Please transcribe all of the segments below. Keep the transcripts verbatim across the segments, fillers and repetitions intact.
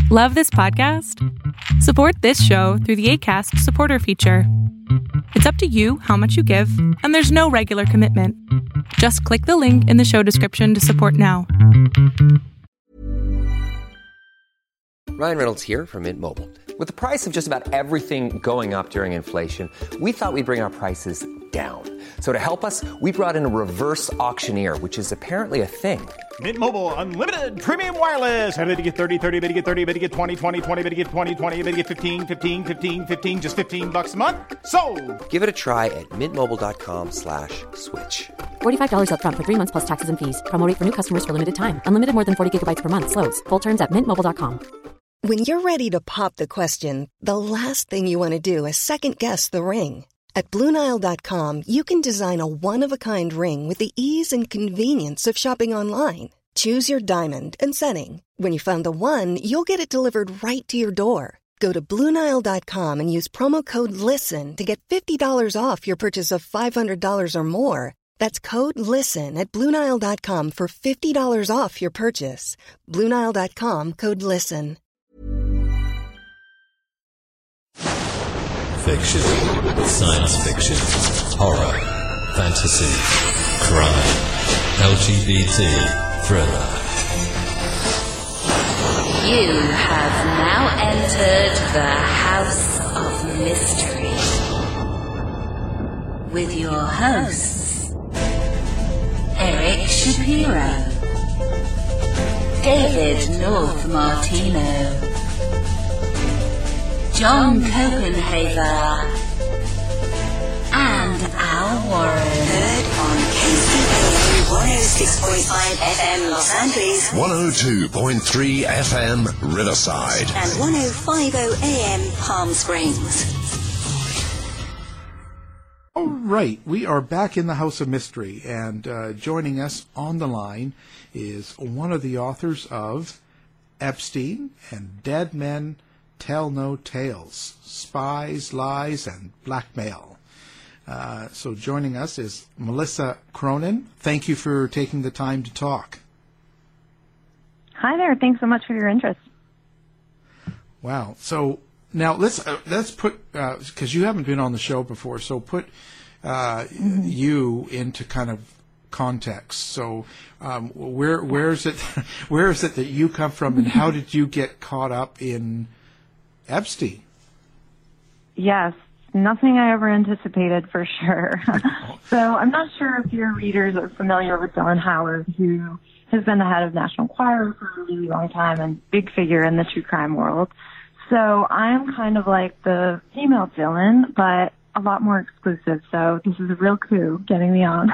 Love this podcast? Support this show through the Acast supporter feature. It's up to you how much you give, and there's no regular commitment. Just click the link in the show description to support now. Ryan Reynolds here from Mint Mobile. With the price of just about everything going up during inflation, we thought we'd bring our prices down. So to help us, we brought in a reverse auctioneer, which is apparently a thing. Mint Mobile Unlimited Premium Wireless. How to get thirty, thirty, how to get thirty, how to get twenty, twenty, twenty, how to get twenty, twenty, how to get fifteen, fifteen, fifteen, fifteen, just fifteen bucks a month? Sold! Give it a try at mintmobile.com slash switch. forty-five dollars up front for three months plus taxes and fees. Promo rate for new customers for limited time. Unlimited more than forty gigabytes per month. Slows full terms at mint mobile dot com. When you're ready to pop the question, the last thing you want to do is second-guess the ring. At Blue Nile dot com, you can design a one-of-a-kind ring with the ease and convenience of shopping online. Choose your diamond and setting. When you find the one, you'll get it delivered right to your door. Go to Blue Nile dot com and use promo code LISTEN to get fifty dollars off your purchase of five hundred dollars or more. That's code LISTEN at Blue Nile dot com for fifty dollars off your purchase. Blue Nile dot com, code LISTEN. Fiction, science fiction, horror, fantasy, crime, L G B T, thriller. You have now entered the House of Mystery with your hosts, Eric Shapiro, David North Martino, John Copenhaver, and Al Warren. Heard on K C A M one oh six point five F M Los Angeles, one oh two point three F M Riverside, and one oh five point oh A M Palm Springs. All right, we are back in the House of Mystery, and uh, joining us on the line is one of the authors of Epstein and Dead Men Tell No Tales, Spies, Lies, and Blackmail. Uh, so joining us is Melissa Cronin. Thank you for taking the time to talk. Hi there. Thanks so much for your interest. Wow. So now let's uh, let's put, because uh, you haven't been on the show before, so put uh, mm-hmm. you into kind of context. So um, where where is it where is it that you come from, and how did you get caught up in Epstein? Yes, nothing I ever anticipated for sure. So I'm not sure if your readers are familiar with Dylan Howard, who has been the head of National Enquirer for a really long time and big figure in the true crime world. So I'm kind of like the female Dylan, but a lot more exclusive. So this is a real coup getting me on.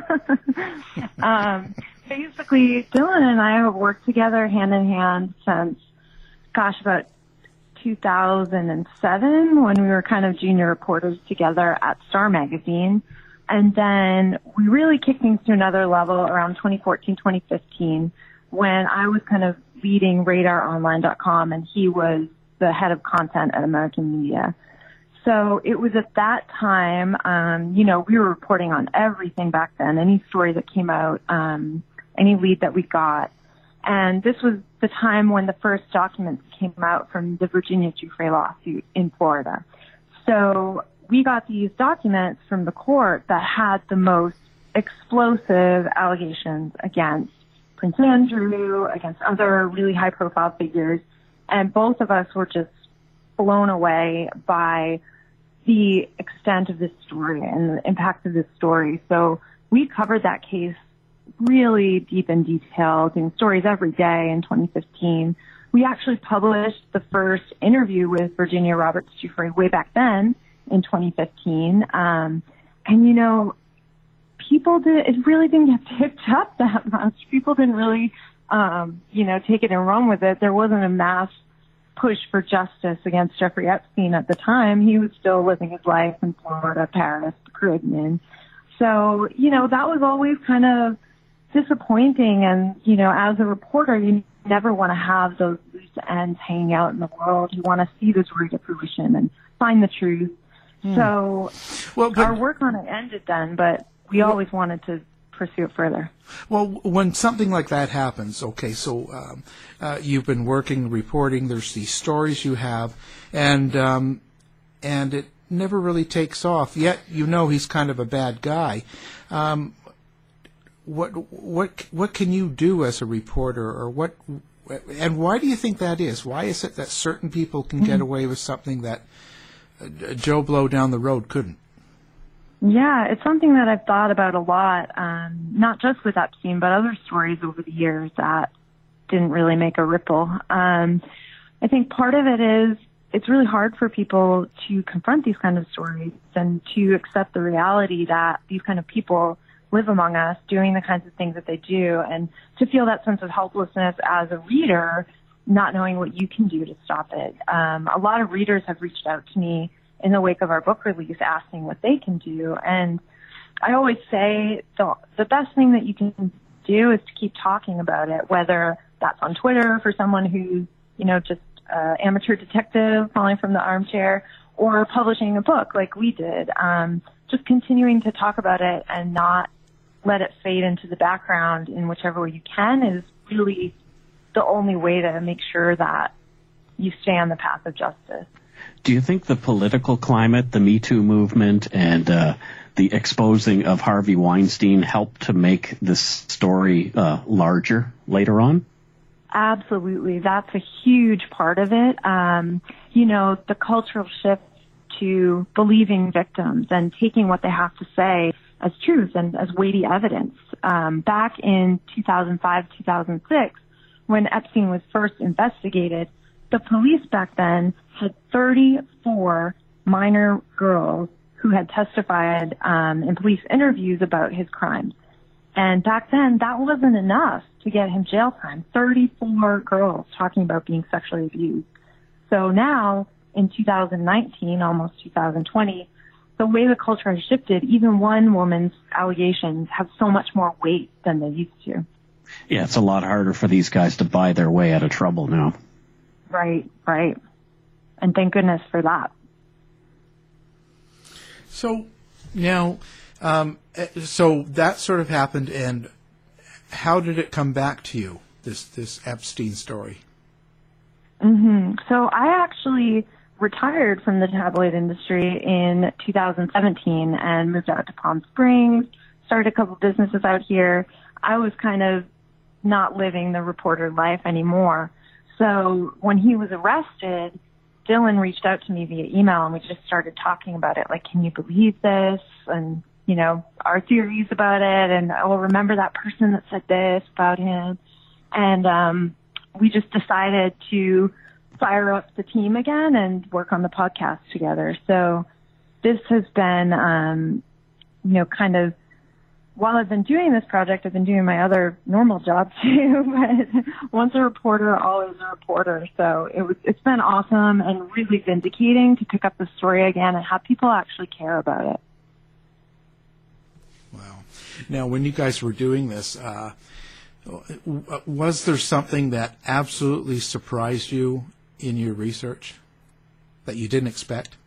um, basically, Dylan and I have worked together hand in hand since, gosh, about two thousand seven, when we were kind of junior reporters together at Star Magazine. And then we really kicked things to another level around twenty fourteen, twenty fifteen, when I was kind of leading radar online dot com and he was the head of content at American Media. So it was at that time, um, you know, we were reporting on everything back then, any story that came out, um, any lead that we got. And this was the time when the first documents came out from the Virginia Giuffre lawsuit in Florida. So we got these documents from the court that had the most explosive allegations against Prince Andrew, against other really high-profile figures, and both of us were just blown away by the extent of this story and the impact of this story. So we covered that case really deep in detail, doing stories every day in twenty fifteen. We actually published the first interview with Virginia Roberts Giuffre way back then in twenty fifteen. Um, and, you know, people did, it really didn't get picked up that much. People didn't really, um, you know, take it and run with it. There wasn't a mass push for justice against Jeffrey Epstein at the time. He was still living his life in Florida, Paris, the Caribbean. So, you know, that was always kind of disappointing. And, you know, as a reporter, you never want to have those loose ends hanging out in the world. You want to see the story to fruition and find the truth. Hmm. So well, but, our work on it ended then, but we well, always wanted to pursue it further. Well, when something like that happens, okay, so um, uh, you've been working, reporting, there's these stories you have, and um, and it never really takes off, yet you know he's kind of a bad guy. Um, what what what can you do as a reporter, or what, and why do you think that is? Why is it that certain people can get away with something that uh, Joe Blow down the road couldn't? Yeah, it's something that I've thought about a lot, um, not just with Epstein, but other stories over the years that didn't really make a ripple. Um, I think part of it is it's really hard for people to confront these kind of stories and to accept the reality that these kind of people live among us doing the kinds of things that they do, and to feel that sense of helplessness as a reader, not knowing what you can do to stop it. Um, a lot of readers have reached out to me in the wake of our book release asking what they can do. And I always say the, the best thing that you can do is to keep talking about it, whether that's on Twitter for someone who's, you know, just uh, amateur detective calling from the armchair, or publishing a book like we did. Um, just continuing to talk about it and not let it fade into the background in whichever way you can is really the only way to make sure that you stay on the path of justice. Do you think the political climate, the Me Too movement, and uh, the exposing of Harvey Weinstein helped to make this story uh, larger later on? Absolutely. That's a huge part of it. Um, you know, the cultural shift to believing victims and taking what they have to say as truth and as weighty evidence. Um, back in two thousand five, two thousand six, when Epstein was first investigated, the police back then had thirty-four minor girls who had testified um, in police interviews about his crimes. And back then, that wasn't enough to get him jail time. thirty-four girls talking about being sexually abused. So now, in two thousand nineteen, almost two thousand twenty, the way the culture has shifted, even one woman's allegations have so much more weight than they used to. Yeah, it's a lot harder for these guys to buy their way out of trouble now. Right, right. And thank goodness for that. So now, um, so that sort of happened, and how did it come back to you, this this Epstein story? Mm-hmm. So I actually retired from the tabloid industry in two thousand seventeen and moved out to Palm Springs, started a couple businesses out here. I was kind of not living the reporter life anymore. So when he was arrested, Dylan reached out to me via email, and we just started talking about it. Like, can you believe this? And, you know, our theories about it. And, oh, remember that person that said this about him? And um, we just decided to fire up the team again and work on the podcast together. So this has been, um, you know, kind of, while I've been doing this project, I've been doing my other normal job too, but once a reporter, always a reporter. So it was, it's been awesome and really vindicating to pick up the story again and have people actually care about it. Wow. Now, when you guys were doing this, uh, was there something that absolutely surprised you in your research that you didn't expect?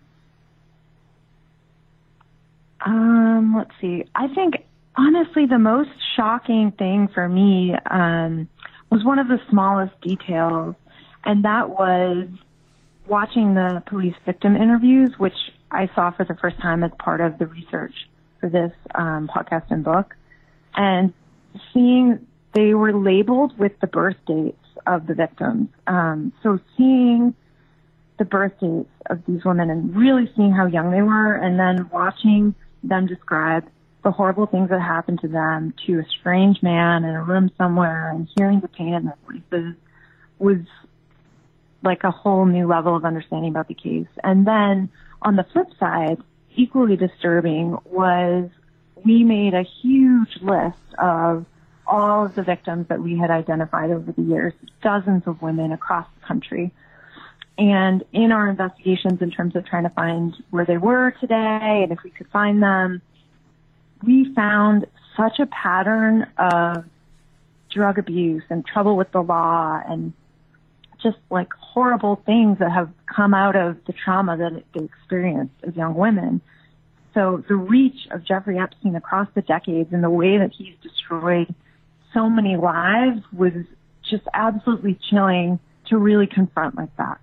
Um, let's see. I think, honestly, the most shocking thing for me um, was one of the smallest details, and that was watching the police victim interviews, which I saw for the first time as part of the research for this um, podcast and book, and seeing they were labeled with the birth dates of the victims. Um, so seeing the birth dates of these women and really seeing how young they were, and then watching them describe the horrible things that happened to them to a strange man in a room somewhere, and hearing the pain in their voices was like a whole new level of understanding about the case. And then on the flip side, equally disturbing was we made a huge list of all of the victims that we had identified over the years, dozens of women across the country. And in our investigations, in terms of trying to find where they were today and if we could find them, we found such a pattern of drug abuse and trouble with the law and just like horrible things that have come out of the trauma that they experienced as young women. So the reach of Jeffrey Epstein across the decades and the way that he's destroyed so many lives was just absolutely chilling to really confront like that.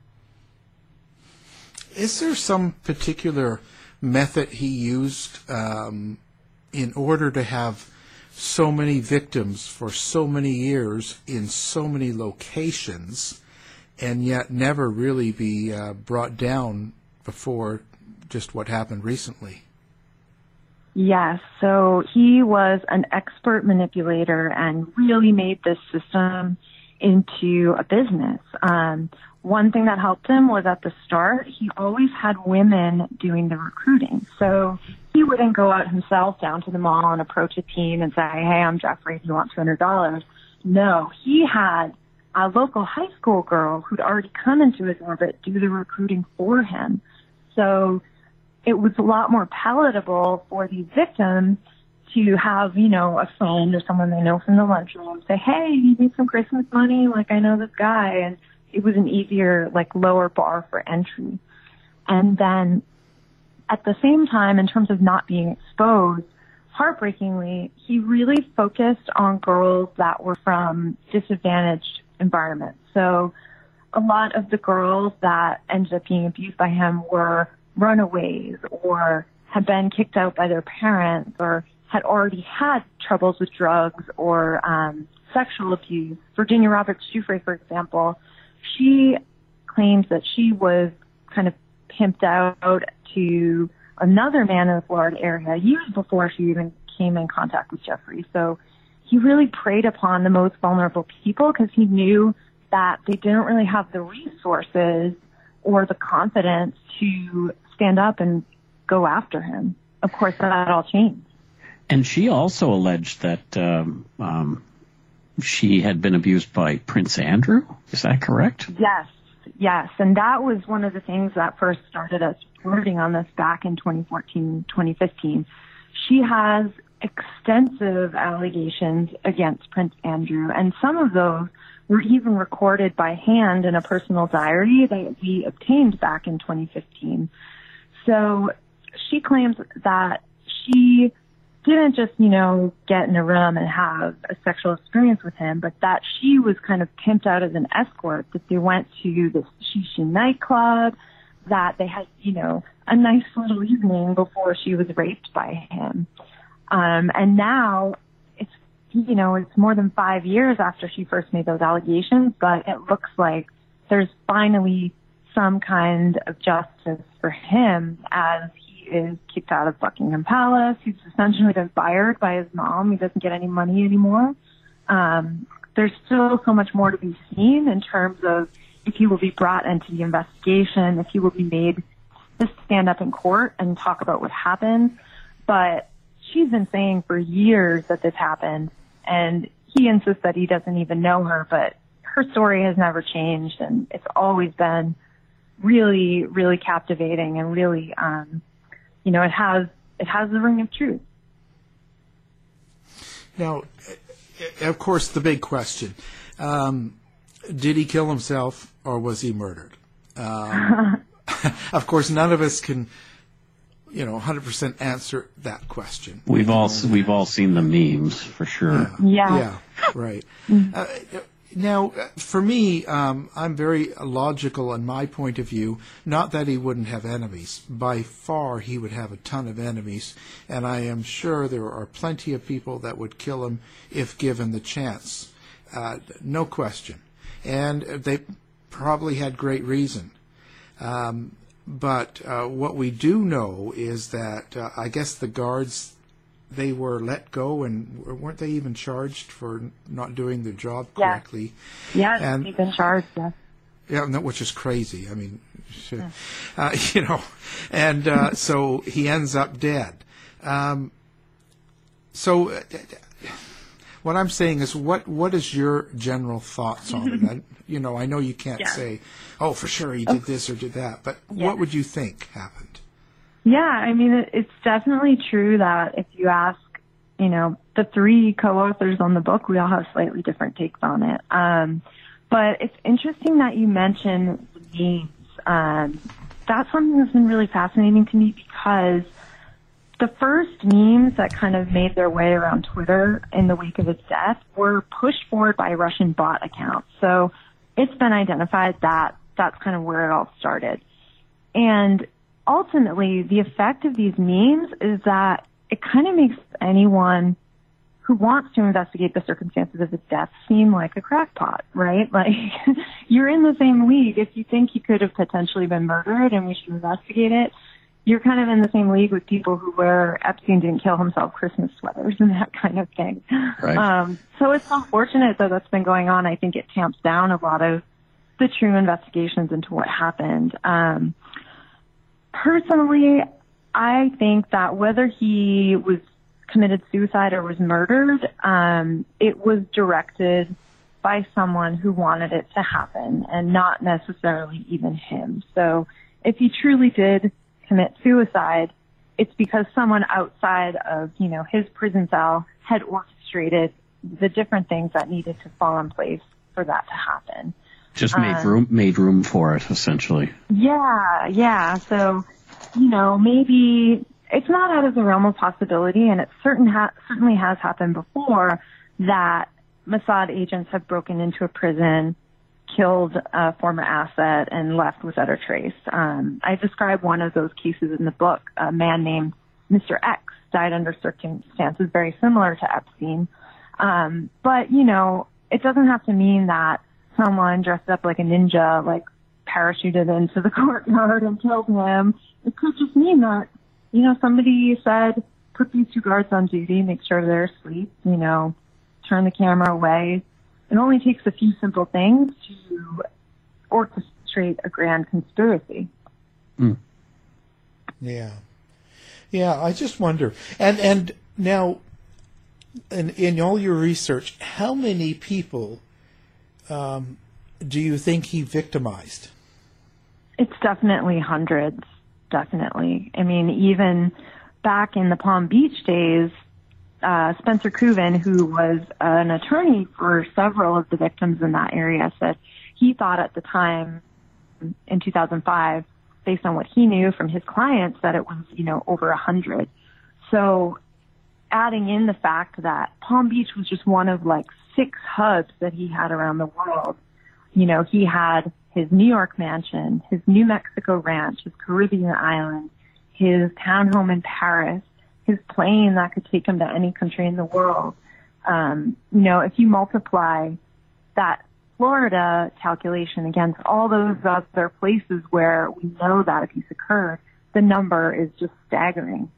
Is there some particular method he used um, in order to have so many victims for so many years in so many locations and yet never really be uh, brought down before just what happened recently? Yes, so he was an expert manipulator and really made this system into a business. Um, one thing that helped him was at the start, he always had women doing the recruiting. So he wouldn't go out himself down to the mall and approach a team and say, hey, I'm Jeffrey, do you want two hundred dollars? No, he had a local high school girl who'd already come into his orbit do the recruiting for him. So it was a lot more palatable for these victims to have, you know, a friend or someone they know from the lunchroom say, hey, you need some Christmas money? Like, I know this guy. And it was an easier, like, lower bar for entry. And then at the same time, in terms of not being exposed, heartbreakingly, he really focused on girls that were from disadvantaged environments. So a lot of the girls that ended up being abused by him were runaways or had been kicked out by their parents or had already had troubles with drugs or um, sexual abuse. Virginia Roberts Giuffre, for example, she claims that she was kind of pimped out to another man in the Florida area years before she even came in contact with Jeffrey. So he really preyed upon the most vulnerable people because he knew that they didn't really have the resources or the confidence to stand up and go after him. Of course, that all changed. And she also alleged that um, um, she had been abused by Prince Andrew. Is that correct? Yes, yes. And that was one of the things that first started us reporting on this back in twenty fourteen, twenty fifteen. She has extensive allegations against Prince Andrew, and some of those were even recorded by hand in a personal diary that we obtained back in twenty fifteen. So she claims that she didn't just, you know, get in a room and have a sexual experience with him, but that she was kind of pimped out as an escort, that they went to this Shishi nightclub, that they had, you know, a nice little evening before she was raped by him. Um, and now it's, you know, it's more than five years after she first made those allegations, but it looks like there's finally some kind of justice for him as he is kicked out of Buckingham Palace. He's essentially been fired by his mom. He doesn't get any money anymore. Um, there's still so much more to be seen in terms of if he will be brought into the investigation, if he will be made to stand up in court and talk about what happened. But she's been saying for years that this happened, and he insists that he doesn't even know her, but her story has never changed, and it's always been really, really captivating and really, um, you know, it has it has the ring of truth. Now, of course, the big question, um, did he kill himself or was he murdered? Um, of course, none of us can, you know, one hundred percent answer that question. We've all we've all seen the memes, for sure. Yeah. Yeah, yeah right. uh, now, for me, um, I'm very logical in my point of view. Not that he wouldn't have enemies. By far, he would have a ton of enemies, and I am sure there are plenty of people that would kill him if given the chance. Uh, no question. And they probably had great reason. Um, but uh, what we do know is that uh, I guess the guards, they were let go, and weren't they even charged for not doing their job correctly? Yeah, and, they've been charged, yeah. Yeah, which is crazy. I mean, uh, you know, and uh, so he ends up dead. Um, so uh, what I'm saying is, what what is your general thoughts on it? I, you know, I know you can't yeah. say, oh, for sure he did this or did that, but yeah. what would you think happened? Yeah, I mean, it, it's definitely true that if you ask, you know, the three co-authors on the book, we all have slightly different takes on it. Um, but it's interesting that you mention the memes. Um, that's something that's been really fascinating to me because the first memes that kind of made their way around Twitter in the wake of his death were pushed forward by Russian bot accounts. So it's been identified that that's kind of where it all started. And ultimately, the effect of these memes is that it kind of makes anyone who wants to investigate the circumstances of his death seem like a crackpot, right? Like, you're in the same league. If you think he could have potentially been murdered and we should investigate it, you're kind of in the same league with people who wear Epstein didn't kill himself Christmas sweaters and that kind of thing. Right. Um, so it's unfortunate that that's been going on. I think it tamps down a lot of the true investigations into what happened. Um, personally, I think that whether he was committed suicide or was murdered, um, it was directed by someone who wanted it to happen and not necessarily even him. So if he truly did commit suicide, it's because someone outside of, you know, his prison cell had orchestrated the different things that needed to fall in place for that to happen. Just made um, room, made room for it, essentially. Yeah, yeah. So, you know, maybe it's not out of the realm of possibility, and it certain ha- certainly has happened before that Mossad agents have broken into a prison, killed a former asset, and left without a trace. Um, I describe one of those cases in the book. A man named Mister X died under circumstances very similar to Epstein. Um, but, you know, it doesn't have to mean that someone dressed up like a ninja, like, parachuted into the courtyard and killed him. It could just mean that, you know, somebody said, put these two guards on duty, make sure they're asleep, you know, turn the camera away. It only takes a few simple things to orchestrate a grand conspiracy. Mm. Yeah. Yeah, I just wonder. And and now, in, in all your research, how many people um, do you think he victimized? It's definitely hundreds, definitely. I mean, even back in the Palm Beach days, uh, Spencer Cooven, who was an attorney for several of the victims in that area, said he thought at the time, in two thousand five, based on what he knew from his clients, that it was, you know, over a hundred. So adding in the fact that Palm Beach was just one of like six hubs that he had around the world. You know, he had his New York mansion, his New Mexico ranch, his Caribbean island, his townhome in Paris, his plane that could take him to any country in the world. Um, you know, if you multiply that Florida calculation against all those other places where we know that abuse occurred, the number is just staggering.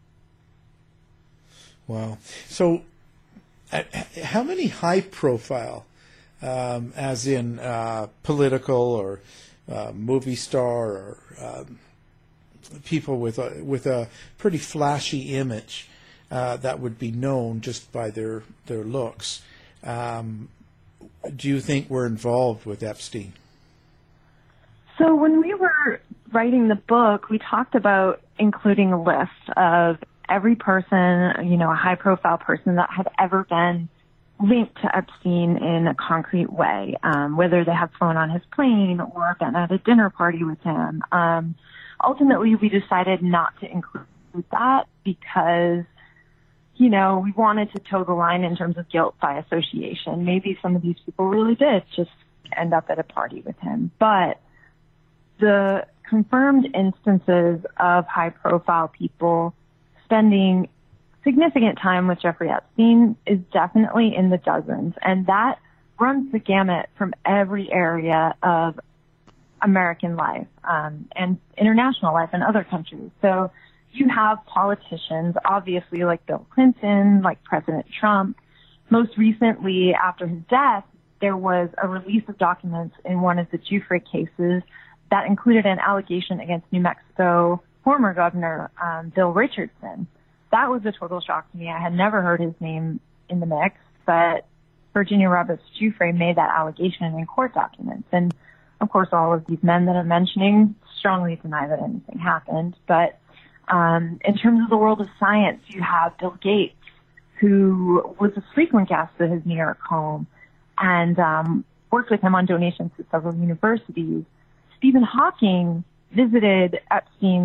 Wow. So uh, how many high-profile, um, as in uh, political or uh, movie star or um, people with a, with a pretty flashy image uh, that would be known just by their, their looks, um, do you think were involved with Epstein? So when we were writing the book, we talked about including a list of every person, you know, a high-profile person that had ever been linked to Epstein in a concrete way, um, whether they had flown on his plane or been at a dinner party with him. Um, ultimately, we decided not to include that because, you know, we wanted to toe the line in terms of guilt by association. Maybe some of these people really did just end up at a party with him. But the confirmed instances of high-profile people spending significant time with Jeffrey Epstein is definitely in the dozens. And that runs the gamut from every area of American life um, and international life in other countries. So you have politicians, obviously, like Bill Clinton, like President Trump. Most recently, after his death, there was a release of documents in one of the Giuffre cases that included an allegation against New Mexico former governor um, Bill Richardson. That was a total shock to me. I had never heard his name in the mix, but Virginia Roberts Giuffre made that allegation in court documents. And, of course, all of these men that I'm mentioning strongly deny that anything happened. But um, in terms of the world of science, you have Bill Gates, who was a frequent guest at his New York home and um, worked with him on donations to several universities. Stephen Hawking visited Epstein's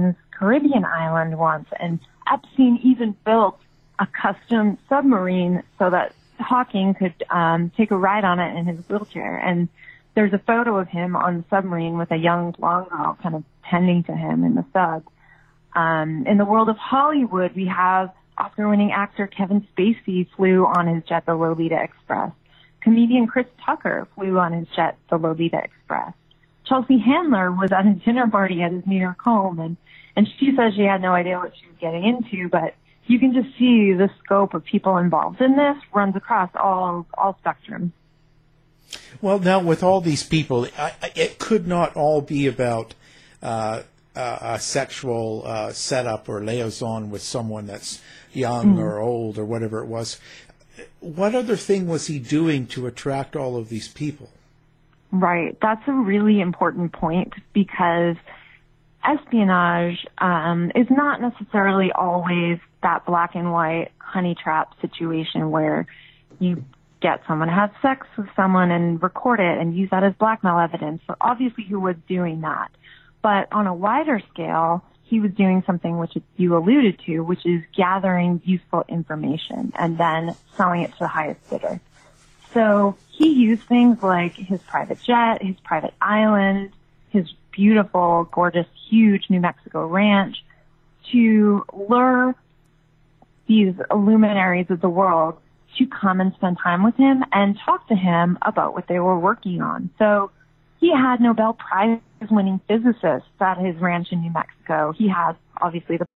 Caribbean island once, and Epstein even built a custom submarine so that Hawking could um, take a ride on it in his wheelchair. And there's a photo of him on the submarine with a young blonde girl kind of tending to him in the sub. Um, in the world of Hollywood, we have Oscar-winning actor Kevin Spacey flew on his jet, the Lolita Express. Comedian Chris Tucker flew on his jet, the Lolita Express. Chelsea Handler was at a dinner party at his New York home, and, and she says she had no idea what she was getting into, but you can just see the scope of people involved in this runs across all all spectrums. Well, now with all these people, I, it could not all be about uh, uh, a sexual uh, setup or liaison with someone that's young mm. or old or whatever it was. What other thing was he doing to attract all of these people? Right. That's a really important point, because espionage um, is not necessarily always that black and white honey trap situation where you get someone to have sex with someone and record it and use that as blackmail evidence. So obviously he was doing that. But on a wider scale, he was doing something which you alluded to, which is gathering useful information and then selling it to the highest bidder. So he used things like his private jet, his private island, his beautiful, gorgeous, huge New Mexico ranch to lure these luminaries of the world to come and spend time with him and talk to him about what they were working on. So he had Nobel Prize-winning physicists at his ranch in New Mexico. He has, obviously, the...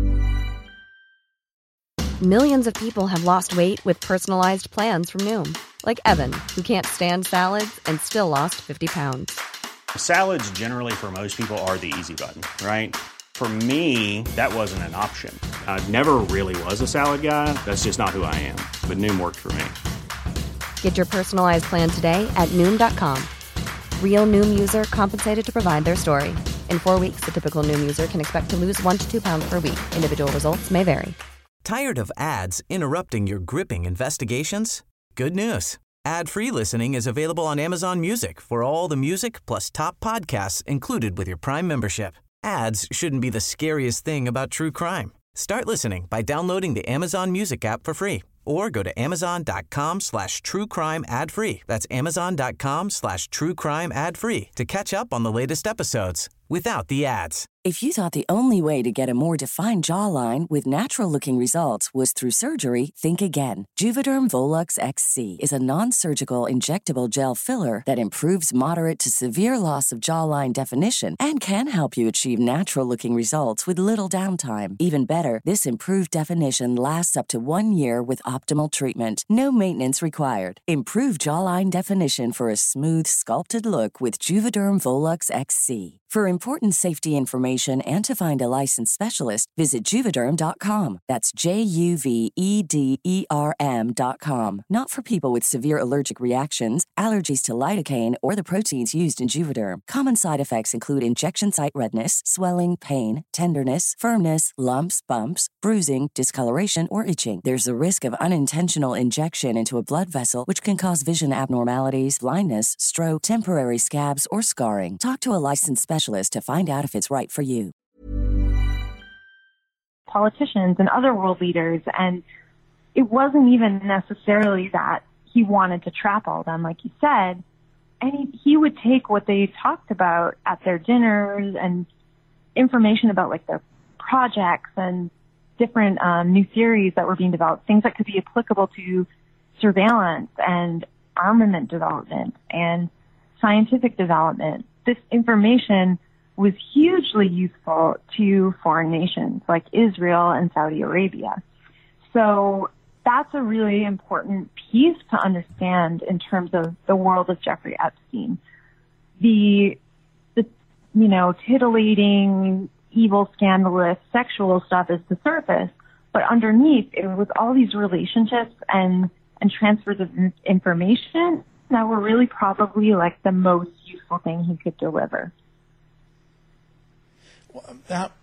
Millions of people have lost weight with personalized plans from Noom. Like Evan, who can't stand salads and still lost fifty pounds. Salads generally for most people are the easy button, right? For me, that wasn't an option. I never really was a salad guy. That's just not who I am. But Noom worked for me. Get your personalized plan today at Noom dot com. Real Noom user compensated to provide their story. In four weeks, the typical Noom user can expect to lose one to two pounds per week. Individual results may vary. Tired of ads interrupting your gripping investigations? Good news. Ad-free listening is available on Amazon Music for all the music plus top podcasts included with your Prime membership. Ads shouldn't be the scariest thing about true crime. Start listening by downloading the Amazon Music app for free or go to amazon.com slash true crime ad free. That's amazon.com slash true crime ad free to catch up on the latest episodes without the ads. If you thought the only way to get a more defined jawline with natural-looking results was through surgery, think again. Juvederm Volux X C is a non-surgical injectable gel filler that improves moderate to severe loss of jawline definition and can help you achieve natural-looking results with little downtime. Even better, this improved definition lasts up to one year with optimal treatment. No maintenance required. Improve jawline definition for a smooth, sculpted look with Juvederm Volux X C. For important safety information and to find a licensed specialist, visit Juvederm dot com. That's J U V E D E R M dot com. Not for people with severe allergic reactions, allergies to lidocaine, or the proteins used in Juvederm. Common side effects include injection site redness, swelling, pain, tenderness, firmness, lumps, bumps, bruising, discoloration, or itching. There's a risk of unintentional injection into a blood vessel, which can cause vision abnormalities, blindness, stroke, temporary scabs, or scarring. Talk to a licensed specialist to find out if it's right for you. Politicians and other world leaders, and it wasn't even necessarily that he wanted to trap all of them, like you said, and he, he would take what they talked about at their dinners and information about like their projects and different um, new theories that were being developed, things that could be applicable to surveillance and armament development and scientific development. This information was hugely useful to foreign nations like Israel and Saudi Arabia. So that's a really important piece to understand in terms of the world of Jeffrey Epstein. The, the you know, titillating, evil, scandalous, sexual stuff is the surface, but underneath it was all these relationships and, and transfers of information that were really probably like the most useful thing he could deliver. Well, that,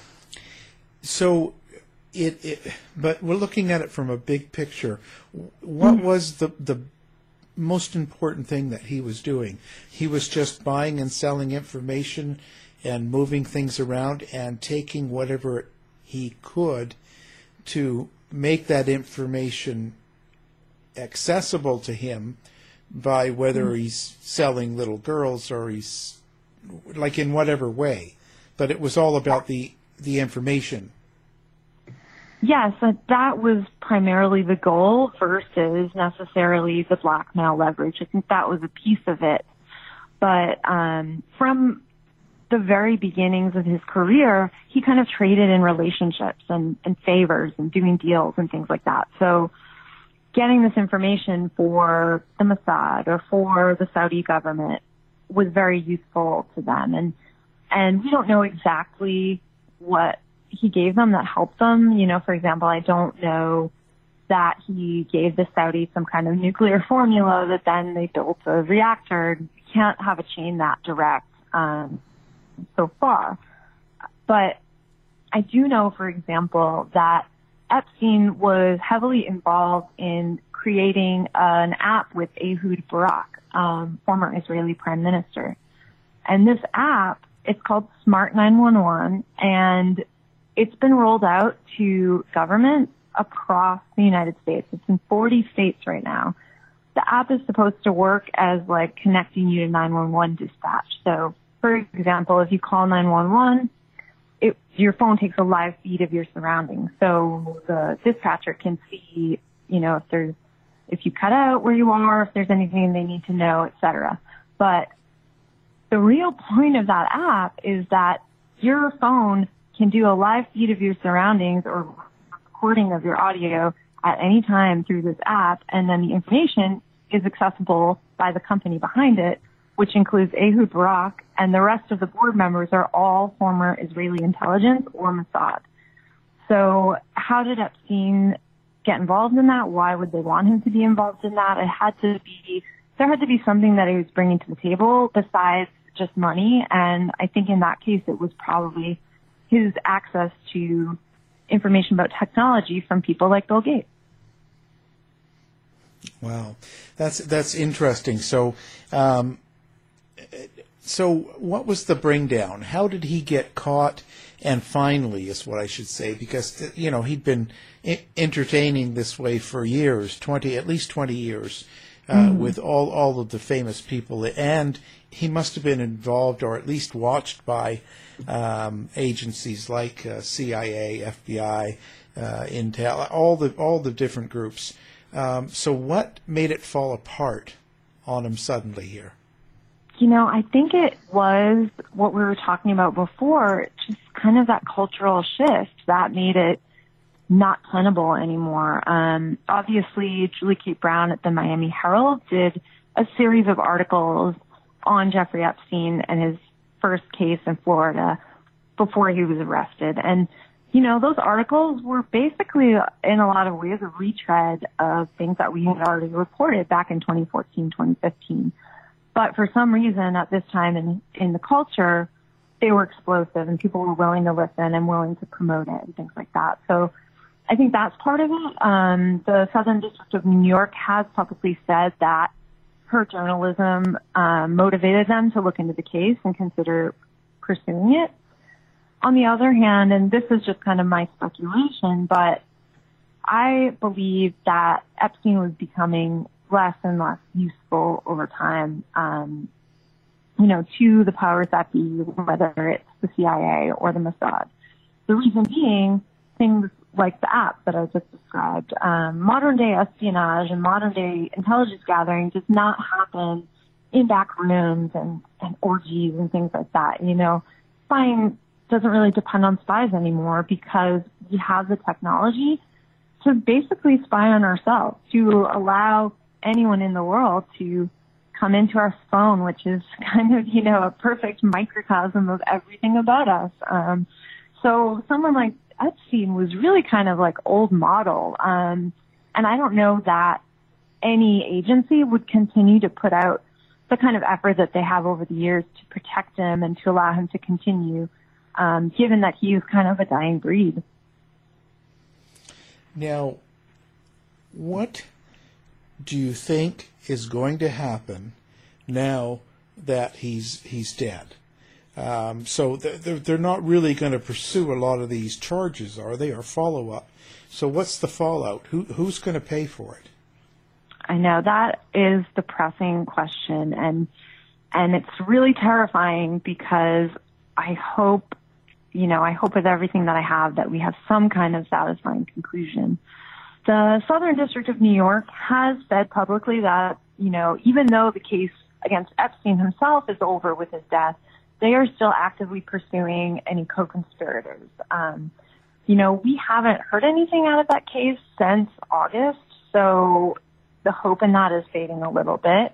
so it, it, but we're looking at it from a big picture. What mm-hmm. was the the most important thing that he was doing? He was just buying and selling information and moving things around and taking whatever he could to make that information accessible to him by whether mm-hmm. he's selling little girls or he's like in whatever way. But it was all about the, the information. Yes, that was primarily the goal versus necessarily the blackmail leverage. I think that was a piece of it. But um, from the very beginnings of his career, he kind of traded in relationships and, and favors and doing deals and things like that. So getting this information for the Mossad or for the Saudi government was very useful to them. And, and we don't know exactly what he gave them that helped them. You know, for example, I don't know that he gave the Saudis some kind of nuclear formula that then they built a reactor. You can't have a chain that direct um, so far. But I do know, for example, that Epstein was heavily involved in creating an app with Ehud Barak, um, former Israeli prime minister. And this app, it's called Smart nine one one, and it's been rolled out to governments across the United States. It's in forty states right now. The app is supposed to work as like connecting you to nine one one dispatch. So, for example, if you call nine one one, it, your phone takes a live feed of your surroundings. So the dispatcher can see, you know, if there's, if you cut out where you are, if there's anything they need to know, et cetera. But the real point of that app is that your phone can do a live feed of your surroundings or recording of your audio at any time through this app, and then the information is accessible by the company behind it, which includes Ehud Barak, and the rest of the board members are all former Israeli intelligence or Mossad. So how did Epstein get involved in that? Why would they want him to be involved in that? It had to be, there had to be something that he was bringing to the table besides just money, and I think in that case it was probably his access to information about technology from people like Bill Gates. Wow, that's that's interesting. So, um, so what was the bring down? How did he get caught? And finally, is what I should say, because you know he'd been I- entertaining this way for years, twenty at least twenty years, uh, mm. with all all of the famous people, and he must have been involved or at least watched by um, agencies like uh, C I A, F B I, uh, Intel, all the all the different groups. Um, so what made it fall apart on him suddenly here? You know, I think it was what we were talking about before, just kind of that cultural shift that made it not tenable anymore. Um, obviously, Julie Kate Brown at the Miami Herald did a series of articles on Jeffrey Epstein and his first case in Florida before he was arrested. And you know, those articles were basically, in a lot of ways, a retread of things that we had already reported back in twenty fourteen, twenty fifteen. But for some reason, at this time in, in the culture, they were explosive and people were willing to listen and willing to promote it and things like that. So I think that's part of it. Um, the Southern District of New York has publicly said that her journalism um, motivated them to look into the case and consider pursuing it. On the other hand, and this is just kind of my speculation, but I believe that Epstein was becoming less and less useful over time, um, you know, to the powers that be, whether it's the C I A or the Mossad. The reason being things like the app that I just described. Um, modern day espionage and modern day intelligence gathering does not happen in back rooms and, and orgies and things like that. You know, spying doesn't really depend on spies anymore because we have the technology to basically spy on ourselves, to allow anyone in the world to come into our phone, which is kind of, you know, a perfect microcosm of everything about us. Um, so someone like Epstein was really kind of like old model. Um, and I don't know that any agency would continue to put out the kind of effort that they have over the years to protect him and to allow him to continue, um, given that he is kind of a dying breed. Now, what do you think is going to happen now that he's he's dead? Um, so they're, they're not really going to pursue a lot of these charges, are they, or follow-up? So what's the fallout? Who, who's going to pay for it? I know that is the pressing question, and and it's really terrifying because I hope, you know, I hope with everything that I have that we have some kind of satisfying conclusion. The Southern District of New York has said publicly that, you know, even though the case against Epstein himself is over with his death, they are still actively pursuing any co-conspirators. Um, you know, we haven't heard anything out of that case since August, so the hope in that is fading a little bit.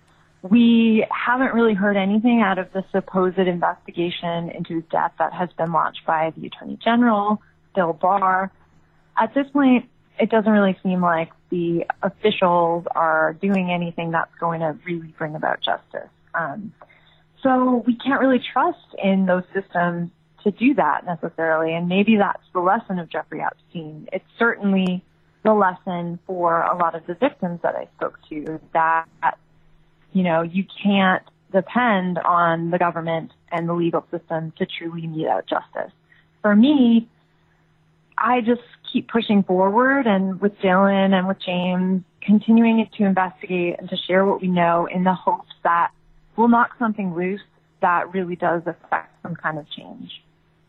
We haven't really heard anything out of the supposed investigation into his death that has been launched by the Attorney General, Bill Barr. At this point, it doesn't really seem like the officials are doing anything that's going to really bring about justice. Um, so we can't really trust in those systems to do that necessarily, and maybe that's the lesson of Jeffrey Epstein. It's certainly the lesson for a lot of the victims that I spoke to, that, you know, you can't depend on the government and the legal system to truly mete out justice. For me, I just keep pushing forward, and with Dylan and with James, continuing to investigate and to share what we know in the hopes that we'll knock something loose that really does affect some kind of change.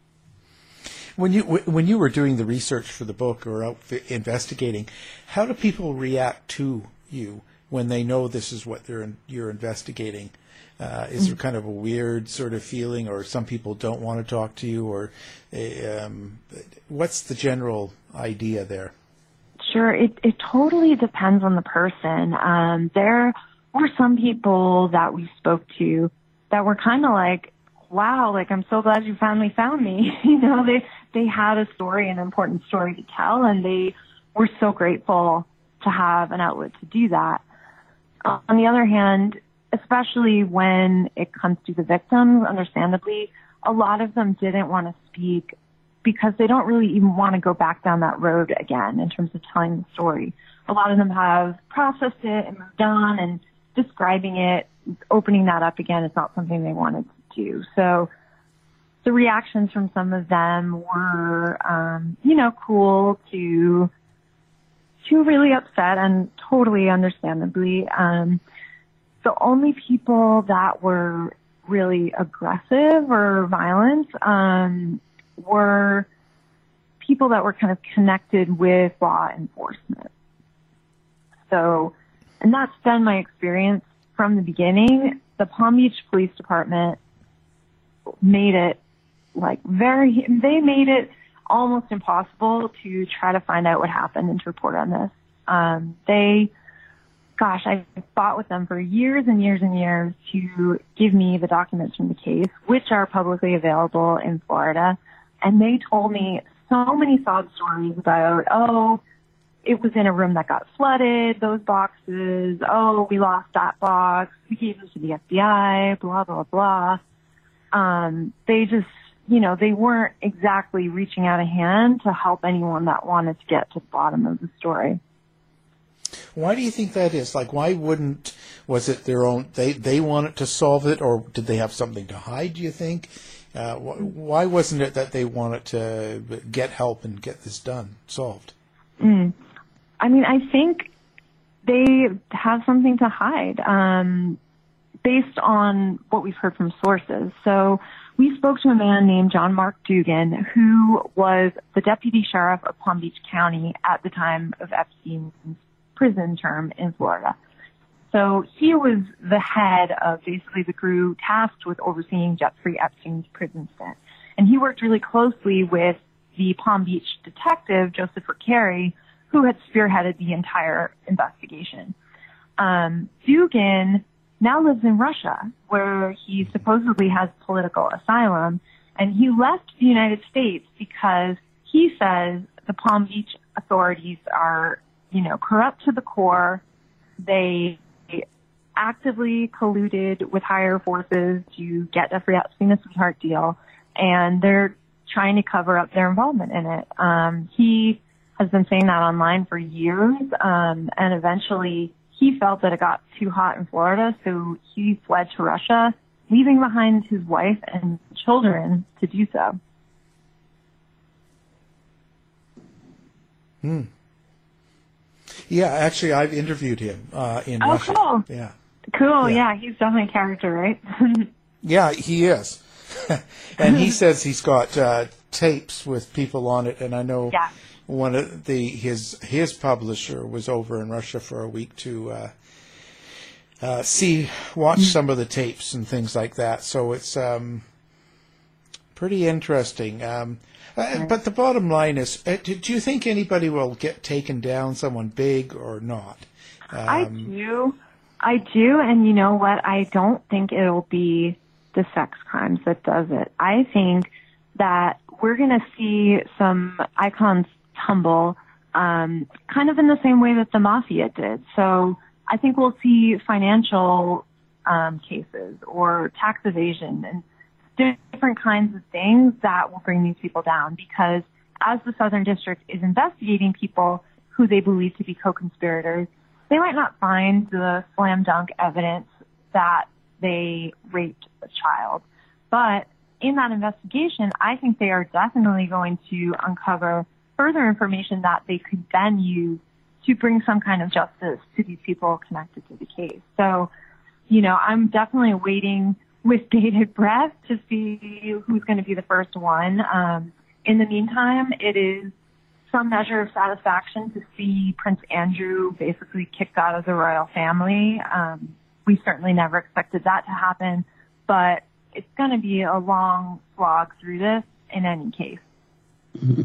When you when you were doing the research for the book or out investigating, how do people react to you when they know this is what they're in, you're investigating? Uh, is there kind of a weird sort of feeling, or some people don't want to talk to you, or um, what's the general idea there? Sure, it it totally depends on the person. Um, there were some people that we spoke to that were kind of like, wow, like, I'm so glad you finally found me. You know, they, they had a story, an important story to tell, and they were so grateful to have an outlet to do that. Uh, on the other hand, especially when it comes to the victims, understandably, a lot of them didn't want to speak because they don't really even want to go back down that road again in terms of telling the story. A lot of them have processed it and moved on, and describing it, opening that up again is not something they wanted to do. So the reactions from some of them were, um, you know, cool to, to really upset, and totally understandably. Um, the only people that were really aggressive or violent, um, were people that were kind of connected with law enforcement. So, and that's been my experience from the beginning. The Palm Beach Police Department made it like very, they made it almost impossible to try to find out what happened and to report on this. Um, they, gosh, I fought with them for years and years and years to give me the documents from the case, which are publicly available in Florida. And they told me so many sob stories about, oh, it was in a room that got flooded, those boxes, oh, we lost that box, we gave them to the F B I, blah, blah, blah. Um, they just, you know, they weren't exactly reaching out a hand to help anyone that wanted to get to the bottom of the story. Why do you think that is? Like, why wouldn't, was it their own, they, they wanted to solve it, or did they have something to hide, do you think? Uh, wh- why wasn't it that they wanted to get help and get this done, solved? Mm. I mean, I think they have something to hide, um, based on what we've heard from sources. So we spoke to a man named John Mark Dugan, who was the deputy sheriff of Palm Beach County at the time of Epstein's prison term in Florida. So he was the head of basically the crew tasked with overseeing Jeffrey Epstein's prison stint. And he worked really closely with the Palm Beach detective, Joseph Ricari, who had spearheaded the entire investigation. Um, Dugan now lives in Russia, where he supposedly has political asylum, and he left the United States because he says the Palm Beach authorities are, you know, corrupt to the core. They actively colluded with higher forces to get Jeffrey Epstein a sweetheart deal, and they're trying to cover up their involvement in it. Um, he has been saying that online for years, um, and eventually he felt that it got too hot in Florida, so he fled to Russia, leaving behind his wife and children to do so. Hmm. Yeah, actually, I've interviewed him uh, in oh, Russia. Cool. Yeah. Cool, yeah. yeah, he's definitely a character, right? Yeah, he is. And he says he's got uh, tapes with people on it, and I know yeah. one of the his his publisher was over in Russia for a week to uh, uh, see watch mm-hmm. some of the tapes and things like that. So it's um, pretty interesting. Um, uh, but the bottom line is, uh, do, do you think anybody will get taken down, someone big or not? Um, I do. I do, and you know what? I don't think it'll be the sex crimes that does it. I think that we're going to see some icons tumble, um, kind of in the same way that the mafia did. So I think we'll see financial um, cases or tax evasion and different kinds of things that will bring these people down, because as the Southern District is investigating people who they believe to be co-conspirators, they might not find the slam dunk evidence that they raped a child. But in that investigation, I think they are definitely going to uncover further information that they could then use to bring some kind of justice to these people connected to the case. So, you know, I'm definitely waiting with bated breath to see who's going to be the first one. Um, in the meantime, it is some measure of satisfaction to see Prince Andrew basically kicked out of the royal family. Um, we certainly never expected that to happen, but it's going to be a long slog through this in any case. Mm-hmm.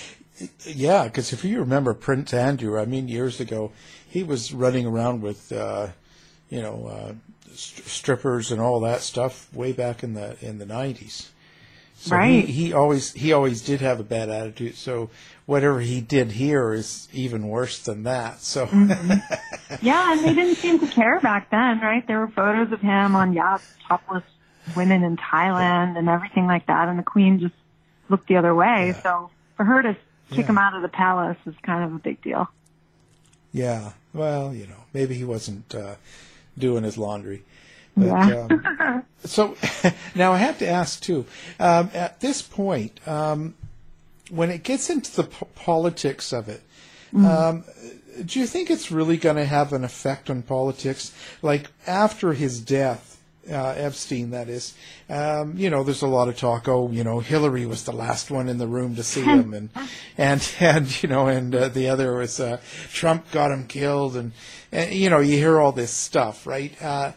Yeah, because if you remember Prince Andrew, I mean, years ago, he was running around with, uh, you know, uh, st- strippers and all that stuff way back in the in the nineties. So right. He, he always he always did have a bad attitude. So whatever he did here is even worse than that. So mm-hmm. Yeah, and they didn't seem to care back then, right? There were photos of him on yachts, topless women in Thailand and everything like that, and the Queen just looked the other way. Yeah. So for her to kick yeah. him out of the palace is kind of a big deal. Yeah, well, you know, maybe he wasn't uh, doing his laundry. But, yeah. um, so now I have to ask too. Um, at this point, um, when it gets into the p- politics of it, mm-hmm. um, do you think it's really going to have an effect on politics? Like after his death, uh, Epstein, that is, um, you know, there's a lot of talk. Oh, you know, Hillary was the last one in the room to see him, and and and you know, and uh, the other was uh, Trump got him killed, and, and you know, you hear all this stuff, right? Uh,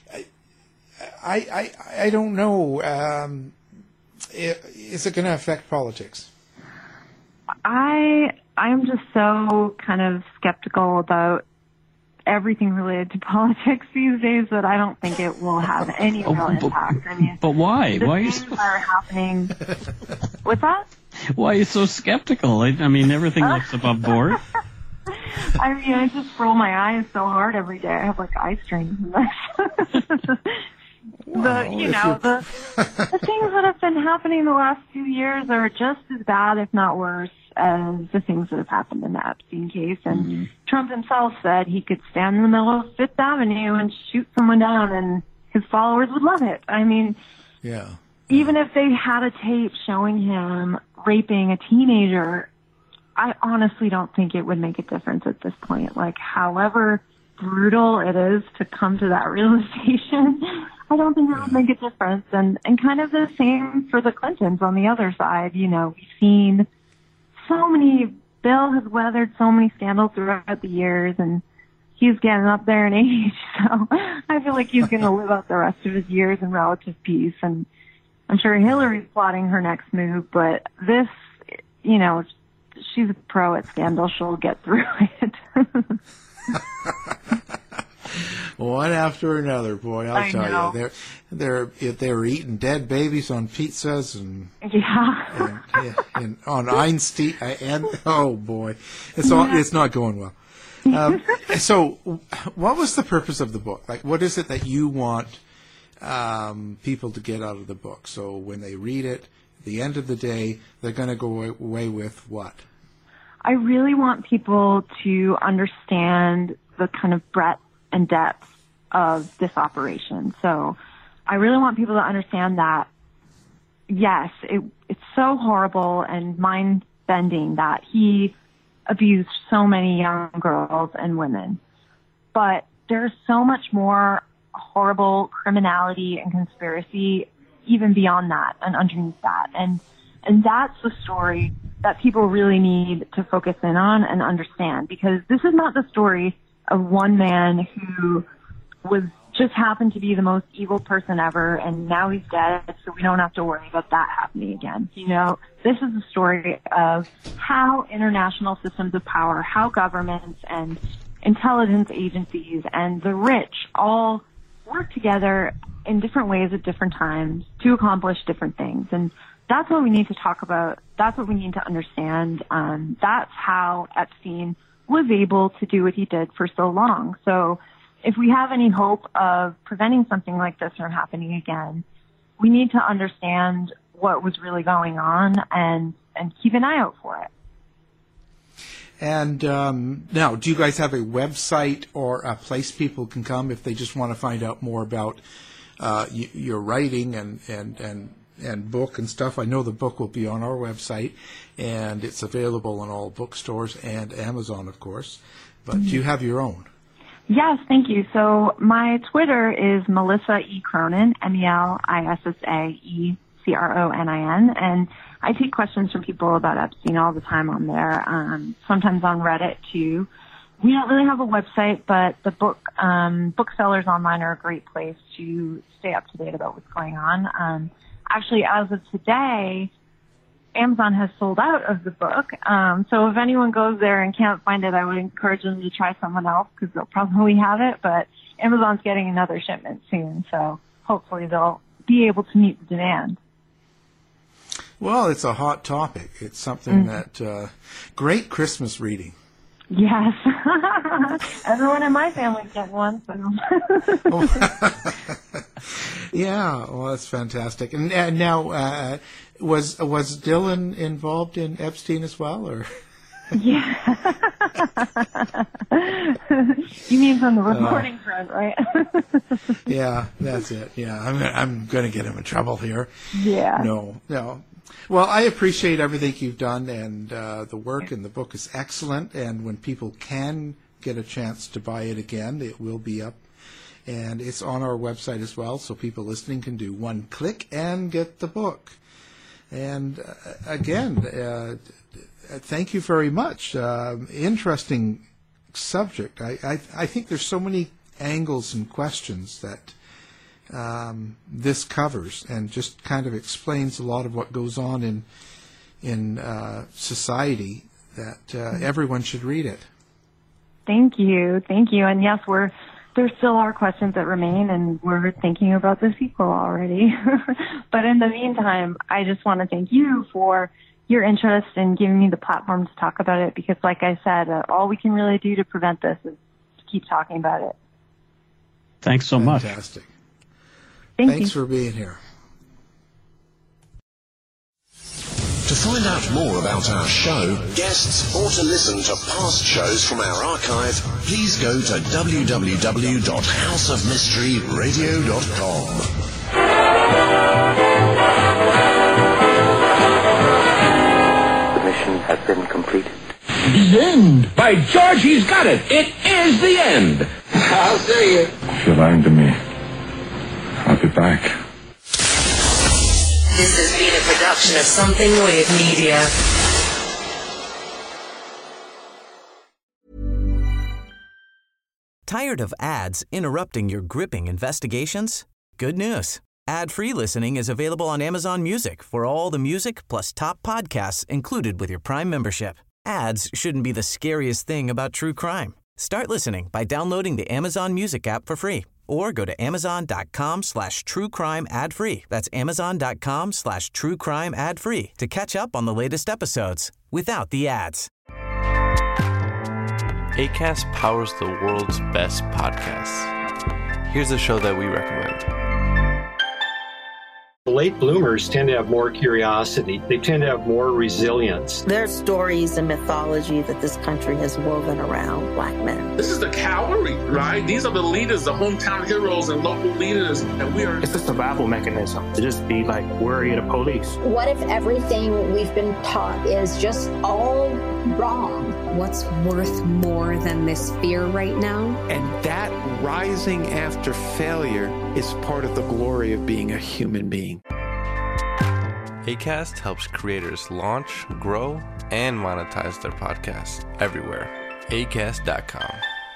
I, I I don't know. Um, is it going to affect politics? I I'm just so kind of skeptical about everything related to politics these days that I don't think it will have any real oh, but, impact. I mean, but why? The why things are you so... are happening. What's that? Why are you so skeptical? I, I mean, everything looks above board. I mean, I just roll my eyes so hard every day. I have like eye strains. The you know the the things that have been happening the last few years are just as bad, if not worse, as the things that have happened in the Epstein case. And mm-hmm. Trump himself said he could stand in the middle of Fifth Avenue and shoot someone down, and his followers would love it. I mean, yeah. Even if they had a tape showing him raping a teenager, I honestly don't think it would make a difference at this point. Like, however brutal it is to come to that realization, I don't think it would make a difference. And, and kind of the same for the Clintons on the other side. You know, we've seen so many, Bill has weathered so many scandals throughout the years, and he's getting up there in age. So I feel like he's going to live out the rest of his years in relative peace. And I'm sure Hillary's plotting her next move, but this, you know, she's a pro at scandal. She'll get through it. One after another, boy, I'll I tell know. you. They're they're they were eating dead babies on pizzas and yeah, and, and on Einstein and oh boy, it's all yeah. it's not going well. Um, so, what was the purpose of the book? Like, what is it that you want um, people to get out of the book? So when they read it, at the end of the day, they're going to go away with what? I really want people to understand the kind of breadth and depth of this operation. So I really want people to understand that, yes, it, it's so horrible and mind-bending that he abused so many young girls and women. But there's so much more horrible criminality and conspiracy even beyond that and underneath that. And and that's the story that people really need to focus in on and understand, because this is not the story of one man who was just happened to be the most evil person ever, and now he's dead, so we don't have to worry about that happening again. You know, this is the story of how international systems of power, how governments and intelligence agencies and the rich all work together in different ways at different times to accomplish different things. And that's what we need to talk about. That's what we need to understand. Um, that's how Epstein was able to do what he did for so long. So if we have any hope of preventing something like this from happening again, we need to understand what was really going on and, and keep an eye out for it. And um, now, do you guys have a website or a place people can come if they just want to find out more about uh, y- your writing and, and, and, and book and stuff? I know the book will be on our website, and it's available in all bookstores and Amazon, of course. But mm-hmm. do you have your own? Yes, thank you. So my Twitter is Melissa E. Cronin, M E L I S S A E C R O N I N, and I take questions from people about Epstein all the time on there, um, sometimes on Reddit too. We don't really have a website, but the book um, booksellers online are a great place to stay up to date about what's going on. Um, actually, as of today, Amazon has sold out of the book. Um, so if anyone goes there and can't find it, I would encourage them to try someone else because they'll probably have it. But Amazon's getting another shipment soon, so hopefully they'll be able to meet the demand. Well, it's a hot topic. It's something Mm-hmm. that uh, great Christmas reading. Yes. Everyone in my family's getting one. So. Yeah, well, that's fantastic. And, and now, uh, was was Dylan involved in Epstein as well, or? Yeah. You mean from the reporting uh, front, right? Yeah, that's it. Yeah, I'm I'm going to get him in trouble here. Yeah. No, no. Well, I appreciate everything you've done, and uh, the work and the book is excellent. And when people can get a chance to buy it again, it will be up. And it's on our website as well, so people listening can do one click and get the book. And uh, again, uh, thank you very much. Uh, interesting subject. I, I, I think there's so many angles and questions that um, this covers, and just kind of explains a lot of what goes on in in uh, society. That uh, everyone should read it. Thank you, thank you. And yes, we're. There still are questions that remain, and we're thinking about the sequel already. But in the meantime, I just want to thank you for your interest in giving me the platform to talk about it, because like I said, uh, all we can really do to prevent this is to keep talking about it. Thanks so much. Fantastic. Thank Thanks you. for being here. To find out more about our show, guests, or to listen to past shows from our archive, please go to w w w dot house of mystery radio dot com. The mission has been completed. The end! By George, he's got it! It is the end! I'll see you. If you're lying to me, I'll be back. This has been a production of Something Weird Media. Tired of ads interrupting your gripping investigations? Good news. Ad-free listening is available on Amazon Music for all the music plus top podcasts included with your Prime membership. Ads shouldn't be the scariest thing about true crime. Start listening by downloading the Amazon Music app for free, or go to amazon.com slash true crime ad free. That's amazon.com slash true crime ad free to catch up on the latest episodes without the ads. Acast powers the world's best podcasts. Here's a show that we recommend. Late bloomers tend to have more curiosity. They tend to have more resilience. There are stories and mythology that this country has woven around black men. This is the cavalry, right? These are the leaders, the hometown heroes and local leaders, and we are... It's a survival mechanism to just be like worried of police. What if everything we've been taught is just all wrong? What's worth more than this fear right now? And that rising after failure is part of the glory of being a human being. Acast helps creators launch, grow, and monetize their podcasts everywhere. Acast dot com.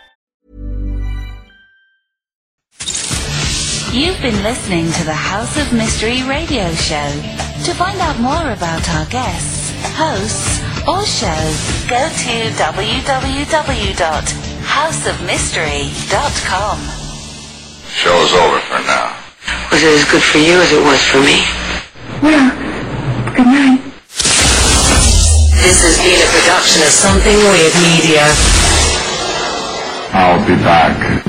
You've been listening to the House of Mystery radio show. To find out more about our guests, hosts, or shows, go to w w w dot house of mystery dot com. Show's over for now. Was it as good for you as it was for me? Well, good night. This has been a production of Something Weird Media. I'll be back.